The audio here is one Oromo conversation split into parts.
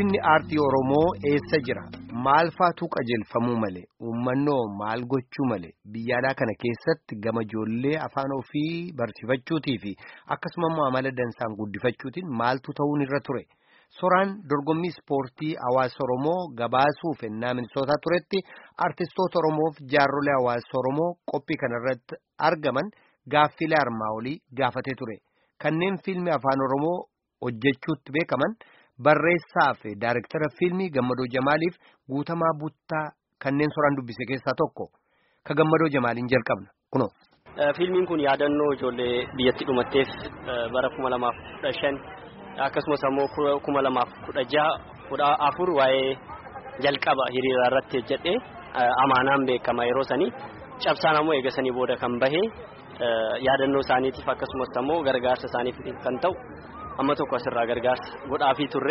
Guddinni aartii Oromoo eessa jira? Maal faatu qajeelfamuu malee? Ummannoo maal gochuu malee? Biyyaadhaa kana keessatti gama ijoollee afaan ofii barsiifachuutii fi akkasumas amala dansaan guddifachuutiin maaltu ta'uun irra ture? Soraan dorgommii ispoortii hawaasa Oromoo gabaasuuf ennaa Minisootaa turetti artistoota Oromoof jaarrolee hawaasa Oromoo qophii kanarratti argaman gaaffilee armaa olii gaafatee ture. Kanneen fiilmii afaan Oromoo hojjechuutti beekaman barreessaa fi daayirektara fiilmii Gammadoo Jamaaliif Guutamaa Buttaa kanneen soraan dubbise keessaa tokko. Ka Gammadoo Jamaaliin jalqabna. Kunoo. Fiilmiin kun yaadannoo ijoollee biyyatti dhumatteef bara 2015 akkasumas ammoo 2016 waa'ee jalqaba hiriira irratti hojjedhe amaanaan beekama yeroo sanii cabsaan ammoo eegasanii booda kan bahe yaadannoo isaaniitiif akkasumas ammoo gargaarsa isaaniif kan ta'u amma tokko asirraa gargaarsa godhaafii turre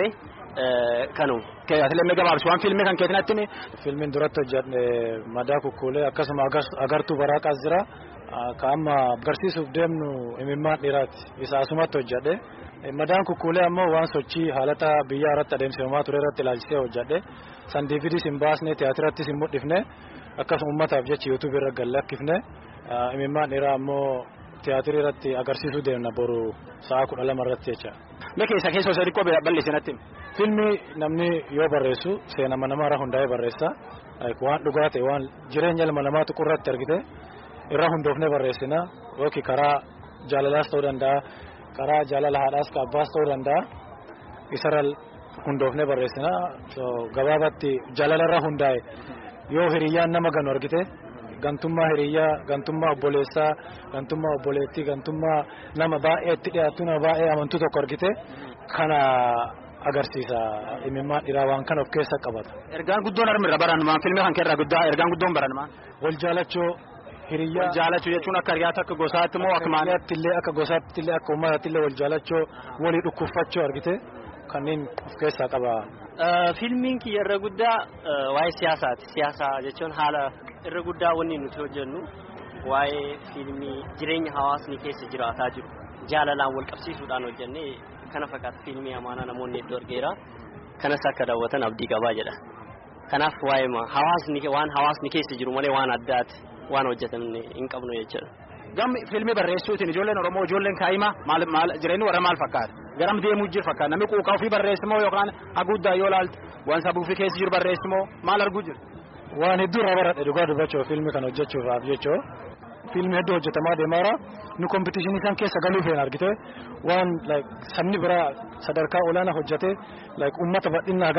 kanu. Atilee gabaabsi waan fiilmii kan keetinatti fiilmiin duratti hojjedhe madaa kukkuulee akkasuma agartuu baraaqaas jira ka amma agarsiisuuf deemnu imimmaan dhiiraati isa asumatti hojjedhe. Madaan kukkuulee ammoo waan sochii haalata biyyaa irratti adeemsifamaa ture irratti ilaalchisee hojjedhe. San DVDs hin baasne tiyaatirattis hin mul'ifne akkasuma uummataaf jecha YouTube irra gallakkifne imimmaan dhiiraa ammoo tiyaatirii irratti agarsiisuu deemna boru sa'a 12 irratti jecha. Mee keessa osoo xiqqoo bal'isinatti. Fiilmii namni yoo barreessu seenama namaarra hundaa'ee barreessa. Waan dhugaa ta'e waan jireenya ilma namaa tuqurratti argite irra hundoofnee barreessina yookiin karaa jaalalaas ta'uu danda'a. Karaa jaalala haadhaas ka abbaas ta'uu danda'a. Isarra hundoofnee barreessina. Gabaabatti jaalalarra hundaa'e yoo hiriyyaan nama ganu argite gantummaa hiriyyaa, gantummaa obboleessaa, gantummaa obboleettii, gantummaa nama baay'ee itti dhiyaatu nama baay'ee amantuu tokko argite kana agarsiisa. Imimmaan dhiiraa waan kana of keessa qabata. Ergaan guddoon armirra barannumaan fiilmii kan keerraa guddaa ergaan guddoon barannumaan. Wal jaalachuu. Hiriyaa jaalachuu jechuun akka hiriyaatti akka gosaatti moo akka maaliyaatti illee akka gosaatti illee akka uummataatti illee wal jaalachuu walii dhukkufachuu argite kanneen of keessaa qaba. Fiilmiin kiyya irra guddaa waa'ee siyaasaati. Siyaasa jechuun haala irra guddaa wanni nuti hojjennu waa'ee fiilmii jireenya hawaasni keessa jiraataa jiru jaalalaan wal qabsiisuudhaan hojjennee kana fakkaata fiilmii amaanaa namoonni hedduu argeera kanas akka daawwatan abdii qabaa jedha. Kanaaf waa'ee waan hawaasni keessa jiru malee waan addaati. Waan hojjetamne hin qabnu jechuudha. Gammi fiilmii barreessuutiin ijoolleen Oromoo ijoolleen kaa'imaa maal jireenyi warra maal fakkaata? Garam deemuu jiru fakkaata? Namni quuqaa ofii barreessimoo yookaan haguuddaa yoo ilaaltu waan sabuu fi keessa jiru barreessimoo maal arguu jiru? Waan hedduu irraa baradhe dhugaa dubbachuuf fiilmii kana hojjechuudhaaf jechuudha. Fiilmii hedduu hojjetamaa deemaara. Nu kompitishinii isaan keessa galuu feena argite waan sabni biraa sadarkaa olaanaa hojjete uummata baay'inaa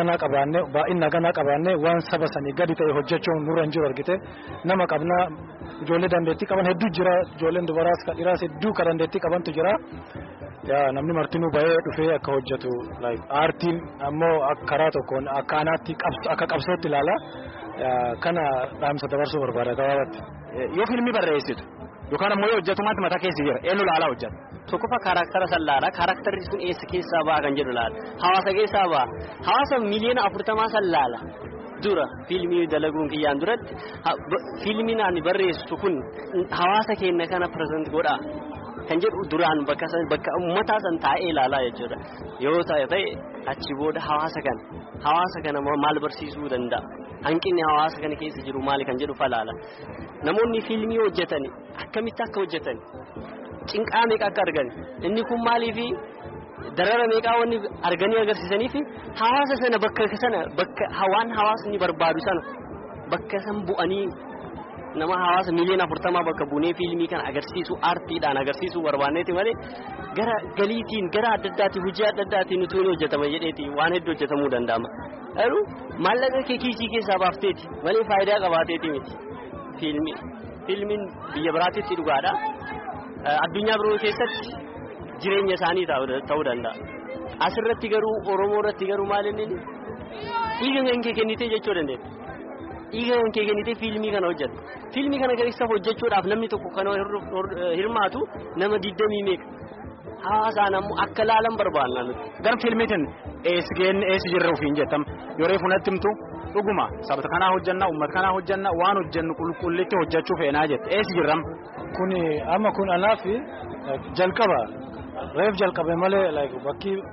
ganaa qabaanne waan saba sanii gadi ta'e hojjechuun nurra hin jiru argite nama qabnaa ijoollee dandeettii qaban hedduu jira ijoolleen dubaraas kan dhiiraas hedduu kan dandeettii qabantu jira. Namni martinuu bahee dhufee akka hojjetu aartiin ammoo karaa tokkoon akka anaatti akka qabsootti ilaala kana dhaamsa dabarsuu barbaada gabaabatti. Yoo fiilmii barreessitu yookaan ammoo yoo hojjetumaatti mataa keessa jira eenyu laalaa hojjeta? Tokkoffaa karaktara sallaala karaktarri sun eessa keessaa ba'a kan jedhu laala hawaasa keessaa ba'a hawaasa miliyoona 40 sallaala dura fiilmii dalaguun kiyyaan duratti fiilmiin ani barreessitu kun hawaasa keenya kana present godha kan jedhu duraan bakka uummataa san taa'ee ilaalaa jechuudha. Yoo ta'e achi booda hawaasa kana maal barsiisuu danda'a? Hanqinni hawaasa kana keessa jiru maali kan jedhu falaala. Namoonni fiilmii hojjetan akkamitti akka hojjetan cinqaa meeqa akka argan inni kun maaliifi darara meeqaa wanni arganii agarsiisanii fi hawaasa sana bakka waan hawaasni barbaadu sana bakka san bu'anii nama hawaasa miliyoona 40 bakka buunee fiilmii kana agarsiisu aartiidhaan agarsiisuu barbaanneeti malee gara galiitiin gara adda addaatiin hojii adda addaatiin utuu ni hojjetama jedheeti waan hedduu hojjetamuu danda'ama. Garuu maallaqa kee kiisii keessaa baafteeti malee faayidaa qabaateeti miti. Fiilmiin biyya biraatti dhugaadha. Addunyaa biroo keessatti jireenya isaanii ta'uu danda'a. Asirratti garuu Oromoo irratti garuu maal inni dhiiga kan kee kennitee jechuu dandeenya. Dhiiga kan kee kennitee fiilmii kana hojjeta. Fiilmii kana keessa hojjechuudhaaf namni tokko kan hirmaatu nama 20 meeqa. Hawaasaan ammoo akka laalan barbaanna nuti. Gara fiilmiitiin eessi jirra ofiin jettam yeroo funatti himtu dhuguma sabata kanaa hojjanna uummata kanaa hojjanna waan hojjannu qulqullitti hojjechuu feenaa jette eessi jirram. Kun anaaf jalqaba reef jalqabe malee bakki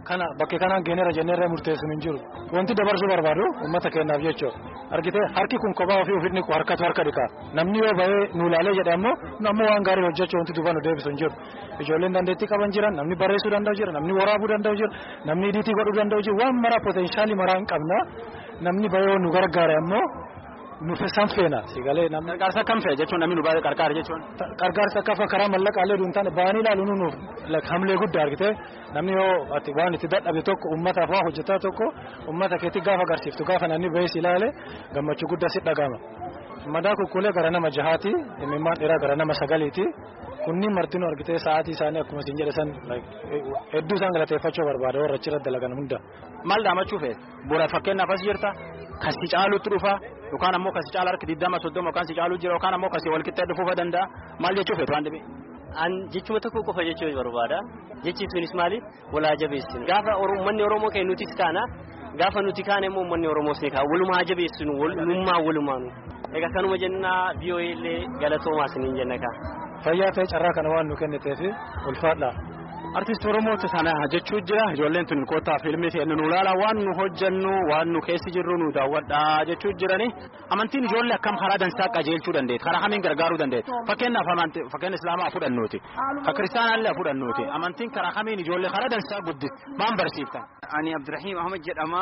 kana bakka kanaan geenera jenneerra murteessuun hin jiru wanti dabarsuu barbaadu uummata keenyaaf jechuudha argitee harki kun kophaa ofii ofirni kun harkatu harka dhiqaa namni yoo bahee nu ilaalee jedhe ammoo waan gaarii hojjechuu wanti duuba nu deebisu hin jiru ijoolleen dandeettii qaban jiran namni barreessuu danda'u jira namni waraabuu danda'u jira namni ediitii godhuu danda'u jira waan maraa poteenshaalii maraa hin qabna namni bahee nu gargaare ammoo nuuf isaan feena sigalee namni gargaarsa kam fee jechuun namni nu baay'ee gargaara jechuun gargaarsa akka karaa mallaqaalee duuntaan baanii ilaaluun nuuf hamlee guddaa argite namni yoo ati waan itti dadhabe tokko uummataaf waa hojjetaa tokko uummata keetti gaafa agarsiiftu gaafa namni bahee si ilaale gammachuu guddaa si dhagama madaa kukkulee gara nama jahaati imimmaan dheeraa gara nama sagaliiti kunniin martinuu argitee sa'aatii isaanii akkuma isin jedhe san hedduu isaan galateeffachuu barbaada warra achirra dalagan hunda. Maal daamachuu fee bu'uura fakkeenyaaf as jirta kasi caalutti dhufa yookaan ammoo kasi caala harki 20-30 yookaan si caalu jira yookaan ammoo kasi walqixxee dhufuufa danda'a maal jechuu feetu waan dhibee. An jechuma tokko qofa jechuu barbaada jechi sunis maali walaa jabeessinu gaafa uummanni Oromoo kee nuti kaana gaafa nuti kaane immoo uummanni Oromoo see kaa walumaa jabeessinu walumaanu egaa kanuma jennaa biyyoollee galatoomaa isiniin jenna kaa. Fayyaa ta'e carraa kana waan nu kenniteef ulfaadha. Artist Oromoo sana jechuu jira ijoolleen tun kootaa fiilmii ta'e nu ilaala waan nu hojjennu waan nu keessi jirru nu daawwadha jechuu jirani amantiin ijoollee akkam karaa dansaa qajeelchuu dandeetti karaa kamiin gargaaruu dandeetti fakkeenya islaamaa fudhannuuti ka kiristaanaallee fudhannuuti amantiin karaa kamiin ijoollee karaa dansaa guddis maan barsiiftan. Ani Abdurrahiim Ahmad jedhama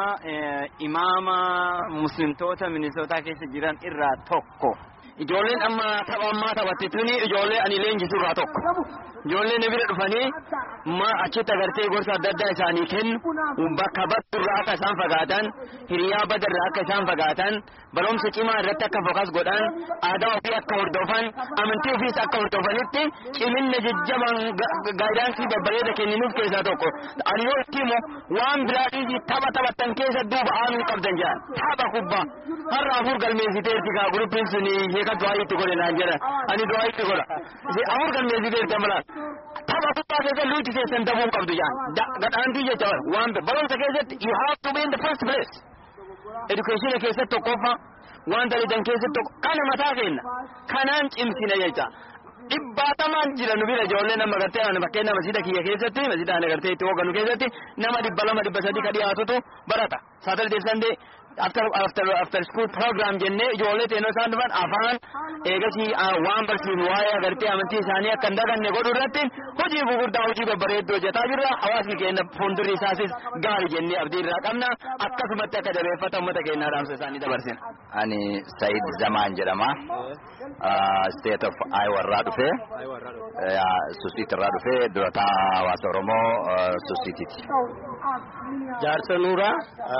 imaama muslimtoota Minisootaa keessa jiran irraa tokko. Ijoolleen amma tapha ammaa taphatte tuni ijoollee ani leenjisu irraa tokko. Ijoolleen bira dhufanii achitti agartee gorsa adda addaa isaanii kennu bakka badurraa akka isaan fagaatan hiriyaa badarraa akka isaan fagaatan barumsa cimaa irratti akka fokas godhan aadaa ofii akka hordofan amantii ofiis akka hordofanitti ciminna jajjaban gaayidaansii babbareeda kenninuuf keessaa tokko. Ani yoo itti himu waan biraadhiis tapha taphattan keessa duuba aanuu qabdan jedhan tapha kubbaa har'a afur galmeessiteerti kaa guruppiin suni heeka du'aa itti godhe naan jedhan ani du'aa itti godha afur galmeessiteerti amalaan. Tapha kubbaa keessa luuti keessan dabuu qabdu jaan gadhaantii jecha waan barumsa keessatti you have to be in the first place. Education keessatti tokkoffaa waan dalidan keessatti tokko kana mataa kenna kanaan cimsina jecha. Dhibbatamaan jira nu bira ijoollee nama gartee ana bakkeenya masjida kiyya keessatti masjida ana gartee itti hooganu keessatti nama 200-300 ka dhiyaatutu barata Saturday Sunday after school program jennee ijoollee teenoo isaan dhufan afaan eegasi waan barsiifnu waa'ee agartee amantii isaanii akka hin daganne godhuu irratti hojii gurguddaa hojii babbareedduu hojjetaa jirra hawaasni keenya fuuldurri isaasis gaarii jennee abdii irraa qabna akkasumatti akka jabeeffata uummata keenya dhaamsa isaanii dabarsina. Ani Said Zaman jedhama. State of Iowa irraa dhufee Susiit irraa dhufee durataa hawaasa Oromoo Susiitiiti. Jaarsa Nuuraa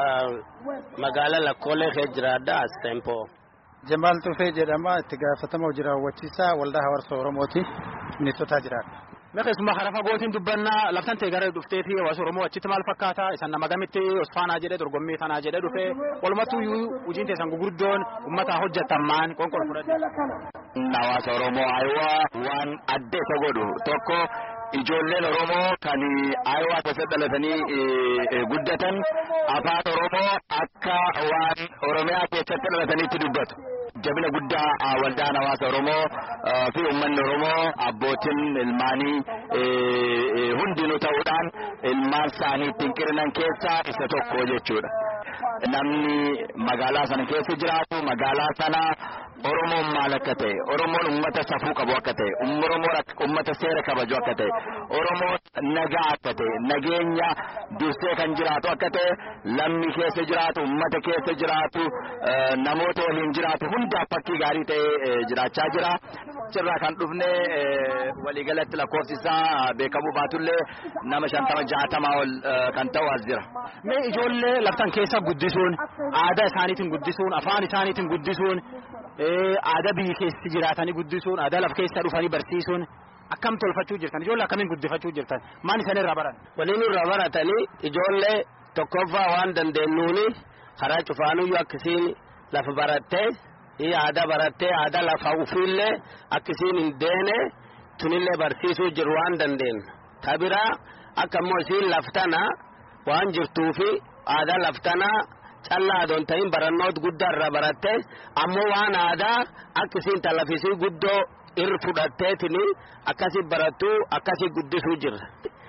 magaalaa Lakkoolee kee jiraadha Astempo. Jamaal Tufee jedhama itti gaafatama hojii raawwachiisaa waldaa hawaasa Oromooti Minisootaa jiraadha. Meeshaa hara fagootiin dubbannaa laftan ta'e gara dhufteeti hawaasa Oromoo achitti maal fakkaata isan nama gamitti Osfaanaa jedhee dorgommii tanaa jedhee dhufee walumattuu hojiin teessan gurguddoon uummataa hojjetan maan qonqol fudhadhe. Hawaasa Oromoo Ayiwaa waan adda isa godhu tokko ijoolleen Oromoo kan Ayiwaa keessatti dhalatanii guddatan afaan Oromoo akka waan Oromiyaa keessatti dhalataniitti dubbatu. Jabina guddaa waldaan hawaasa Oromoo fi uummanni Oromoo abbootiin ilmaanii hundinuu ta'uudhaan ilmaan isaanii ittiin qirnan keessaa isa tokko jechuudha. Namni magaalaa sana keessa jiraatu magaalaa sana Oromoon maal akka ta'e Oromoon uummata safuu qabu akka ta'e Oromoon uummata seera kabaju akka ta'e Oromoon nagaa akka ta'e nageenya dursee kan jiraatu akka ta'e lammi keessa jiraatu uummata keessa jiraatu namoota waliin jiraatu hundaa fakkii gaarii ta'e jiraachaa jira. Cirraa kan dhufne waliigalatti lakkoofsi isaa beekamuu baatullee nama 50-60 ol kan ta'u as jira. Mee ijoollee laftan keessa guddisuun aadaa isaaniitiin guddisuun afaan isaaniitiin guddisuun aadaa biyyi keessa jiraatanii guddisuun aadaa lafa keessa dhufanii barsiisuun akkam tolfachuu jirtan ijoollee akkamiin guddifachuu jirtan maal isaan irraa baran? Waliin irraa baratanii ijoollee tokkoffaa waan dandeenyuuni karaa cufaanuyyuu akkasiin lafa barattee aadaa barattee aadaa lafa ufiillee akkasiin hin deene tunillee barsiisuu jiru waan dandeenyu. Tabiraa akka immoo isiin laftana waan jirtuufi aadaa laftana callaa adoon ta'in barannoota guddaa irraa baratte ammoo waan aadaa akkasiin talafisii guddoo irra fudhatteetini akkasii barattuu akkasii guddisuu jirra.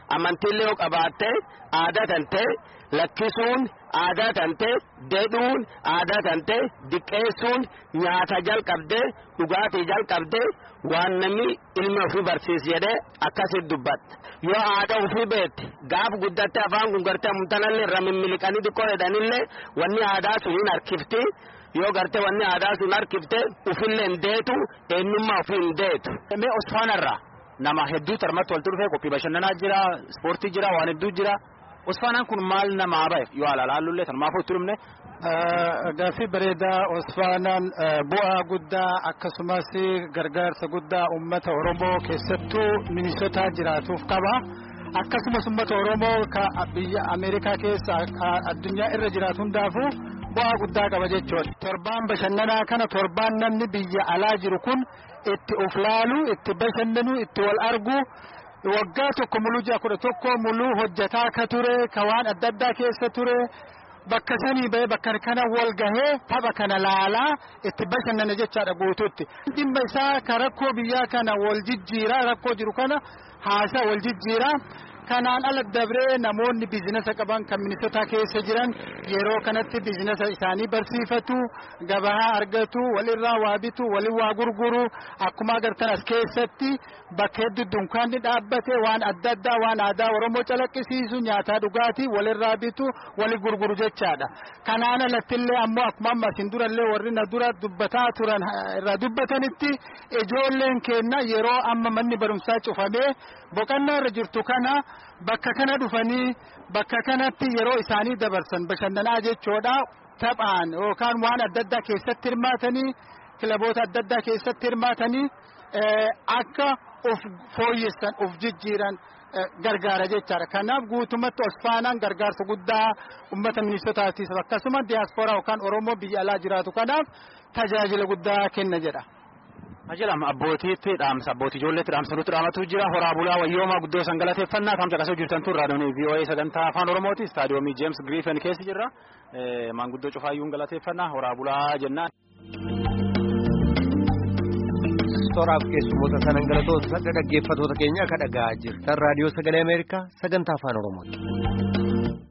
amantiilee yoo qabaatte aadaa tante lakkisuun aadaa tante deedhuun aadaa tante diqqeessuun nyaata jalqabde dhugaatii jalqabde waan namni ilma ofii barsiis jedhee akkasitti dubbatte yoo aadaa ofii beekte gaaf guddatte afaan kun gartee amtanallee irra mimmiliqanii xiqqoo jedhanillee wanni aadaa sun hin harkifti yoo gartee wanni aadaa sun harkifte ufillee hin deetu eenyummaa ofii hin deetu. Mee Osfaanarraa nama hedduu tarmatti walitti dhufee qophii bashannanaa jira ispoortii jira waan hedduu jira. Osfaanaan kun maal namaa baay'ee yoo alaalaalullee tarmaafuu itti dhumne. Gaaffii bareedaa Osfaanaan bu'aa guddaa akkasumas gargaarsa guddaa uummata Oromoo keessattuu Minisootaa jiraatuuf qaba. Akkasumas uummata Oromoo biyya Ameerikaa keessa addunyaa irra jiraatu hundaafuu bu'aa guddaa qaba jechuudha. Torbaan bashannanaa kana torbaan namni biyya alaa jiru kun itti of laalu, itti bashannanu, itti wal argu. Waggaa tokko muluu 11 muluu hojjetaa ka ture ka waan adda addaa keessa ture bakka sanii bahee bakka kana wal gahee tapha kana laalaa itti bashannana jechaadha guutuutti. Dhimma isaa ka rakkoo biyyaa kana wal jijjiiraa rakkoo jiru kana haasaa wal jijjiiraa. Kanaan ala dabree namoonni biizinasa qaban kan Minisootaa keessa jiran yeroo kanatti biizinasa isaanii barsiifatu gabaa argatu walirraa waa bitu walii waa gurguru akkuma agartan as keessatti bakka hedduu dunkaanni dhaabbate waan adda addaa waan aadaa Oromoo calaqqisiisu nyaataa dhugaatii walirraa bitu walii gurguru jechaadha. Kanaan alattillee ammoo akkuma amma isin durallee warri na dura dubbataa turan irraa dubbatanitti ijoolleen keenya yeroo amma manni barumsaa cufamee boqonnaa irra jirtu kana bakka kana dhufanii bakka kanatti yeroo isaanii dabarsan bashannanaa jechuudha taphaan yookaan waan adda addaa keessatti hirmaatanii kilaboota adda addaa keessatti hirmaatanii akka of fooyyessan of jijjiiran gargaara jechaadha. Kanaaf guutumatti Osfaanaan gargaarsa guddaa uummata Minisootaatiif akkasuma diyaaspooraa yookaan Oromoo biyya alaa jiraatu kanaaf tajaajila guddaa kenna jedha. Ajalam abbootiitti dhaamsa abbootii ijoolleetti dhaamsa nutti dhaamatu jira horaa bulaa wayyoomaa guddoo san galateeffannaa tamsa qasoo jirtan tun raadiyoon VOA sagantaa afaan Oromooti istaadiyoomii James Griffin keessa jirra maanguddoo cufaayyuun galateeffannaa horaa bulaa jennaan. Sooraaf keessummoota sanan galatoota dhaggeeffatoota keenya akka dhagaa jirtan raadiyoo sagalee Ameerikaa sagantaa afaan Oromooti.